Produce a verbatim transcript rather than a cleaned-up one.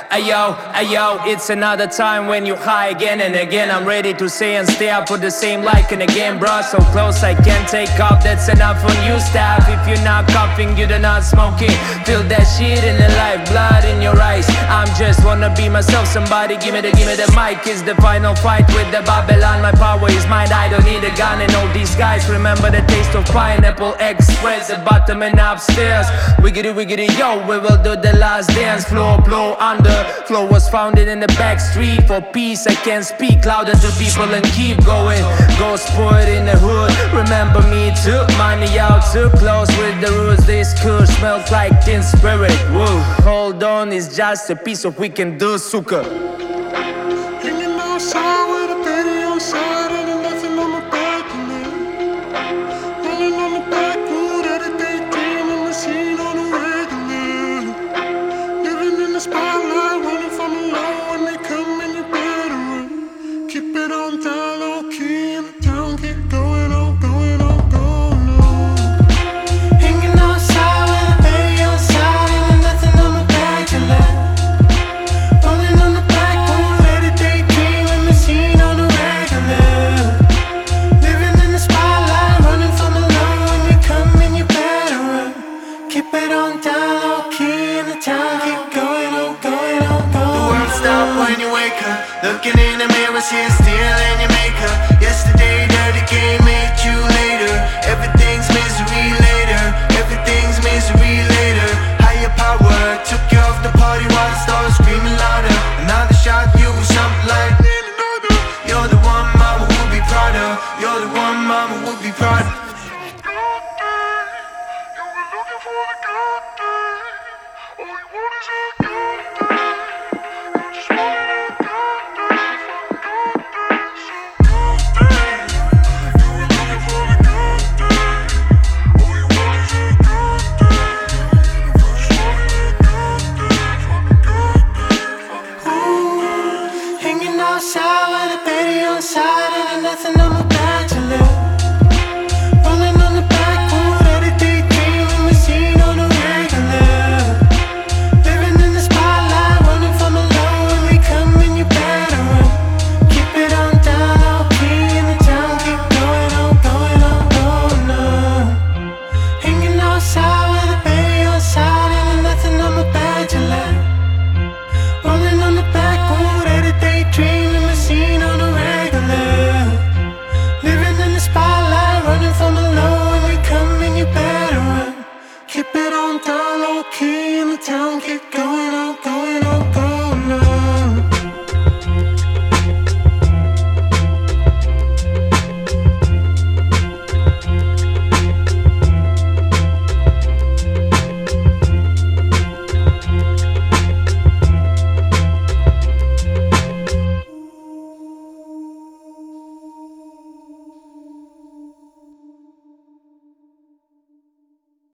Ayo, ayo, it's another time when you high again and again. I'm ready to say and stay up for the same like and again, bro. So close I can't take off, that's enough on you, staff. If you're not coughing, you're not smoking. Feel that shit in the life, blood in your eyes. I'm just wanna be myself, somebody give me the, give me the mic. It's the final fight with the Babylon. My power is mine, I don't need a gun. And all these guys remember the taste of Pineapple Express, the bottom and upstairs. Wiggity, wiggity, yo, we will do the last dance. Floor, blow under. Flow was founded in the back street. For peace I can speak louder to people and keep going. Ghost poet in the hood, remember me. Took money out too close with the roots. This cool smells like tin spirit. Whoa, hold on, it's just a piece of we can do, suka. Hanging outside with a baby on side and nothing on my back, rolling on the back road, everything dreaming, the scene on the regular. Living in the spotlight, running from the law. When they come in, you better run. Keep it on down, low key in the town, keep going on, going on, going on. Hanging outside with a baby on side and nothing on my back to let. Rolling on the back road, everyday dreaming, the scene on the regular. Living in the spotlight, running from the law. When they come in, you better run. Keep it on down, low key in the town, keep going on, going on, going on. The world stop when you wake up. Looking in the mirror, see it still in your makeup. Yesterday, dirty game.